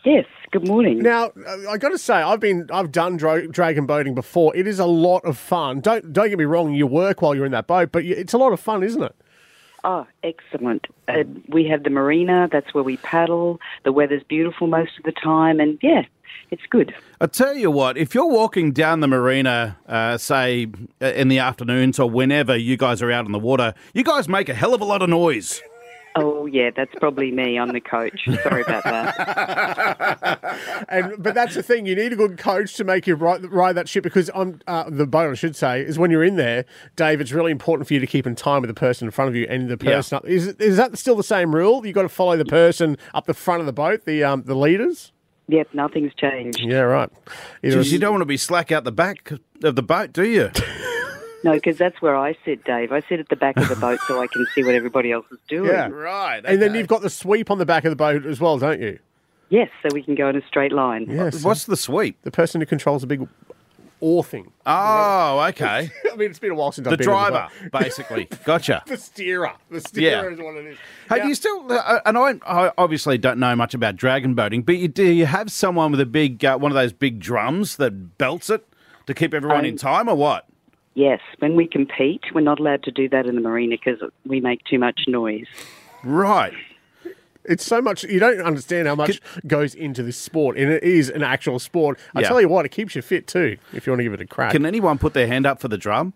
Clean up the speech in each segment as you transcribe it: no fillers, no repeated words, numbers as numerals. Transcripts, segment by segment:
Yes, good morning. Now, I got to say, I've done dragon boating before. It is a lot of fun. Don't get me wrong. You work while you're in that boat, but it's a lot of fun, isn't it? Oh, excellent. We have the marina. That's where we paddle. The weather's beautiful most of the time, and yeah, it's good. I tell you what, if you're walking down the marina, say in the afternoons or whenever you guys are out on the water, you guys make a hell of a lot of noise. Oh, yeah, that's probably me. I'm the coach. Sorry about that. But that's the thing. You need a good coach to make you ride that ship because the boat, I should say, is when you're in there, Dave, it's really important for you to keep in time with the person in front of you and the person up. Is that still the same rule? You've got to follow the person up the front of the boat, the leaders? Yep, nothing's changed. Yeah, right. Jeez, you don't want to be slack out the back of the boat, do you? No, because that's where I sit, Dave. I sit at the back of the boat so I can see what everybody else is doing. Yeah, right. Okay. And then you've got the sweep on the back of the boat as well, don't you? Yes, so we can go in a straight line. Yes. What's the sweep? The person who controls the big oar thing. Oh, okay. I mean, it's been a while since I've The been in the driver, boat. basically. Gotcha. The steerer. The steerer is what it is. Hey, do you still, and I obviously don't know much about dragon boating, but do you have someone with a big, one of those big drums that belts it to keep everyone in time or what? Yes, when we compete, we're not allowed to do that in the marina because we make too much noise. Right. It's so much, you don't understand how much goes into this sport, and it is an actual sport. I tell you what, it keeps you fit too, if you want to give it a crack. Can anyone put their hand up for the drum?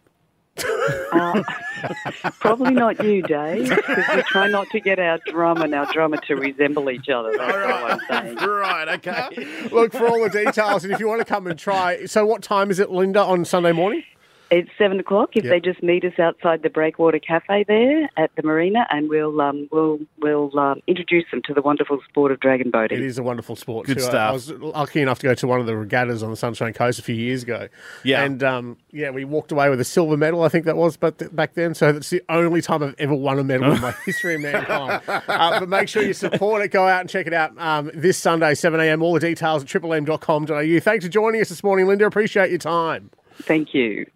Probably not you, Dave, because we try not to get our drum and our drummer to resemble each other. That's all I'm saying. Right, okay. Look, for all the details, and if you want to come and try, so what time is it, Linda, on Sunday morning? It's 7 o'clock. If they just meet us outside the Breakwater Cafe there at the marina, and we'll introduce them to the wonderful sport of dragon boating. It is a wonderful sport. Good too. stuff. I was lucky enough to go to one of the regattas on the Sunshine Coast a few years ago. Yeah. And, we walked away with a silver medal, I think that was back then. So that's the only time I've ever won a medal in my history of mankind. But make sure you support it. Go out and check it out this Sunday, 7 a.m. All the details at triplem.com.au. Thanks for joining us this morning, Linda. Appreciate your time. Thank you.